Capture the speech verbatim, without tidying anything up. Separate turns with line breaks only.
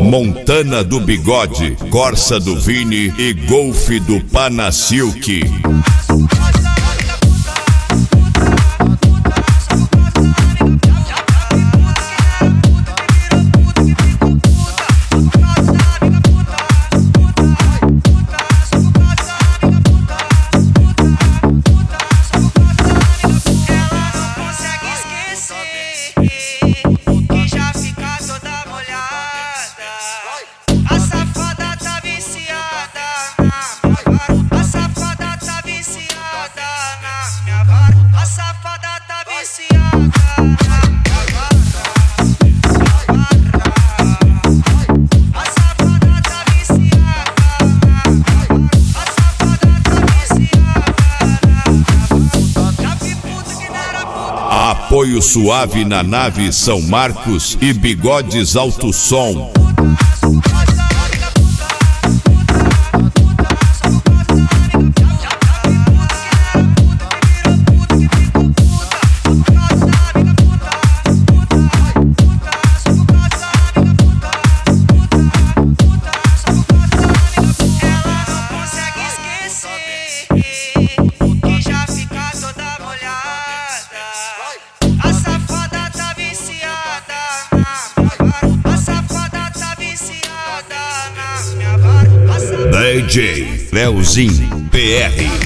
Montana do Bigode, Corsa do Vini e Golf do Panacilk. Apoio suave na nave São Marcos e Bigodes Alto Som. D J Leozinho P R.